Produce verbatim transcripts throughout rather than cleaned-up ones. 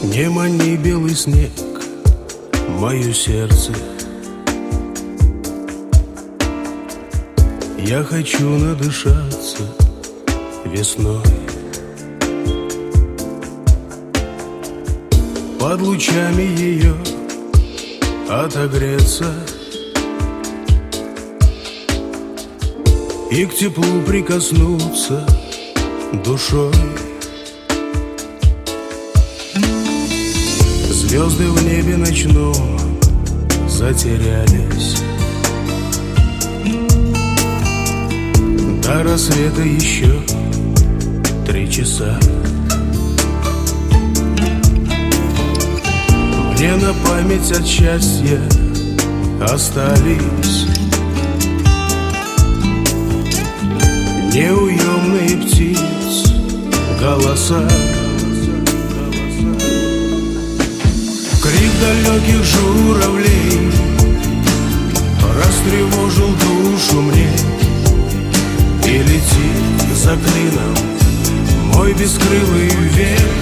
Не мани, белый снег, мое сердце. Я хочу надышаться весной, под лучами ее отогреться и к теплу прикоснуться душой. Звезды в небе ночном затерялись, до рассвета еще три часа. Мне на память от счастья остались неуемные птиц голоса. Крик далеких журавлей растревожил душу мне, и летит за клином мой бескрылый век.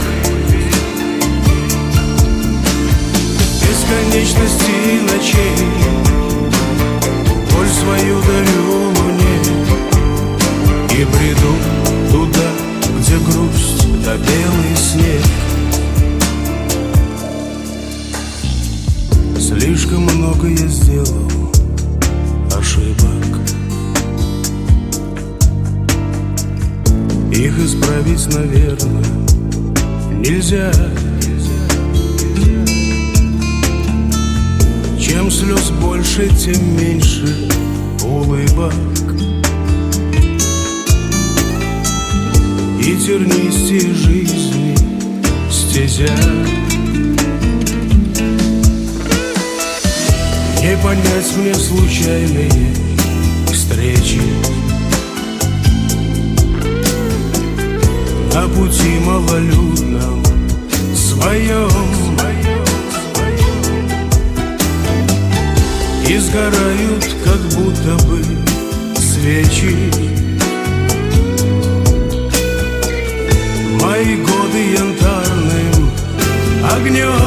Бесконечности ночей боль свою дарю луне и бреду туда, где грусть да белый снег. Слишком много я сделал ошибок, их исправить, наверное, нельзя. Чем слез больше, тем меньше улыбок, и тернистей жизни стезя. Не понять мне случайные встречи на пути малолюдном своем, и сгорают, как будто бы свечи, мои годы янтарным огнем.